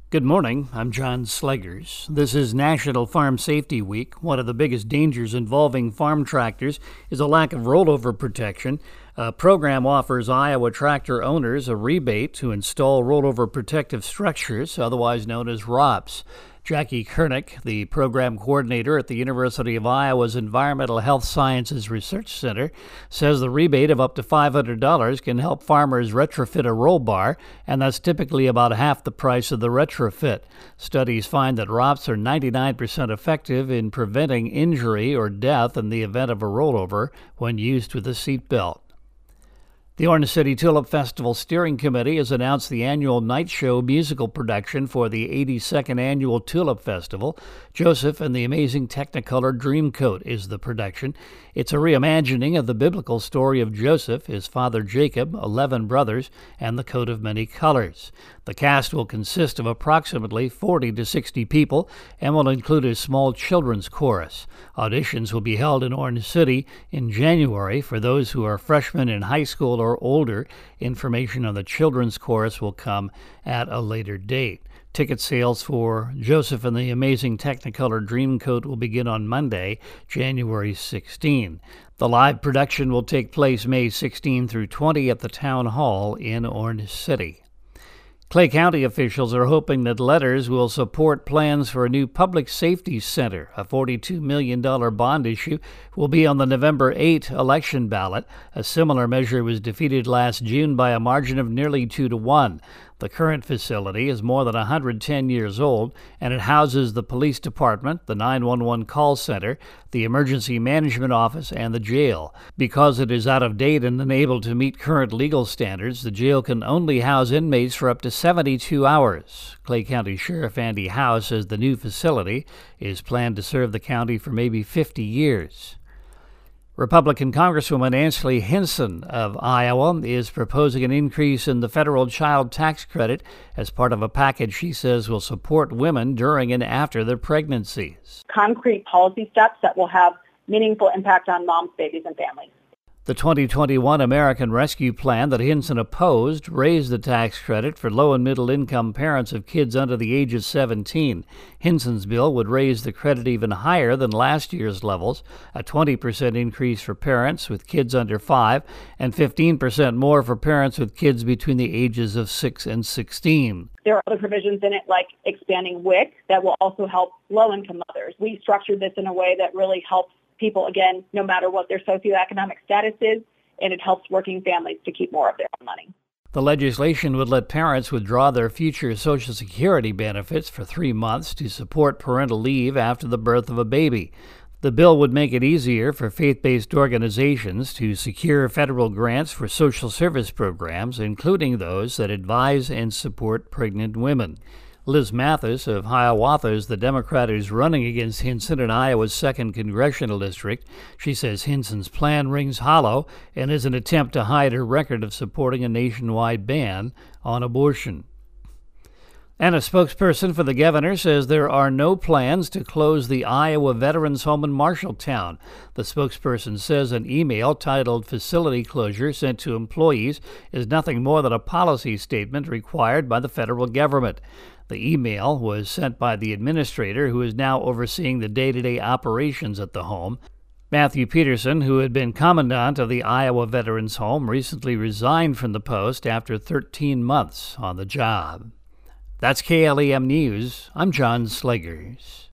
Good morning. I'm John Sleggers. This is National Farm Safety Week. One of the biggest dangers involving farm tractors is a lack of rollover protection. A program offers Iowa tractor owners a rebate to install rollover protective structures, otherwise known as ROPS. Jackie Kernick, the program coordinator at the University of Iowa's Environmental Health Sciences Research Center, says the rebate of up to $500 can help farmers retrofit a roll bar, and that's typically about half the price of the retrofit. Studies find that ROPS are 99% effective in preventing injury or death in the event of a rollover when used with a seatbelt. The Orange City Tulip Festival Steering Committee has announced the annual Night Show musical production for the 82nd Annual Tulip Festival. Joseph and the Amazing Technicolor Dreamcoat is the production. It's a reimagining of the biblical story of Joseph, his father Jacob, 11 brothers, and the coat of many colors. The cast will consist of approximately 40 to 60 people and will include a small children's chorus. Auditions will be held in Orange City in January for those who are freshmen in high school or older. Information on the children's chorus will come at a later date. Ticket sales for Joseph and the Amazing Technicolor Dreamcoat will begin on Monday, January 16. The live production will take place May 16 through 20 at the Town Hall in Orange City. Clay County officials are hoping that letters will support plans for a new public safety center. A $42 million bond issue will be on the November 8 election ballot. A similar measure was defeated last June by a margin of nearly 2-1. The current facility is more than 110 years old, and it houses the police department, the 911 call center, the emergency management office, and the jail. Because it is out of date and unable to meet current legal standards, the jail can only house inmates for up to 72 hours. Clay County Sheriff Andy House says the new facility is planned to serve the county for maybe 50 years. Republican Congresswoman Ashley Hinson of Iowa is proposing an increase in the federal child tax credit as part of a package she says will support women during and after their pregnancies. Concrete policy steps that will have meaningful impact on moms, babies, and families. The 2021 American Rescue Plan that Hinson opposed raised the tax credit for low and middle income parents of kids under the age of 17. Hinson's bill would raise the credit even higher than last year's levels, a 20% increase for parents with kids under 5 and 15% more for parents with kids between the ages of 6 and 16. There are other provisions in it like expanding WIC that will also help low-income mothers. We structured this in a way that really helps people, again, no matter what their socioeconomic status is, and it helps working families to keep more of their own money. The legislation would let parents withdraw their future Social Security benefits for 3 months to support parental leave after the birth of a baby. The bill would make it easier for faith-based organizations to secure federal grants for social service programs, including those that advise and support pregnant women. Liz Mathis of Hiawatha is the Democrat who's running against Hinson in Iowa's 2nd Congressional District. She says Hinson's plan rings hollow and is an attempt to hide her record of supporting a nationwide ban on abortion. And a spokesperson for the governor says there are no plans to close the Iowa Veterans Home in Marshalltown. The spokesperson says an email titled Facility Closure sent to employees is nothing more than a policy statement required by the federal government. The email was sent by the administrator who is now overseeing the day-to-day operations at the home. Matthew Peterson, who had been commandant of the Iowa Veterans Home, recently resigned from the post after 13 months on the job. That's KLEM News. I'm John Sleggers.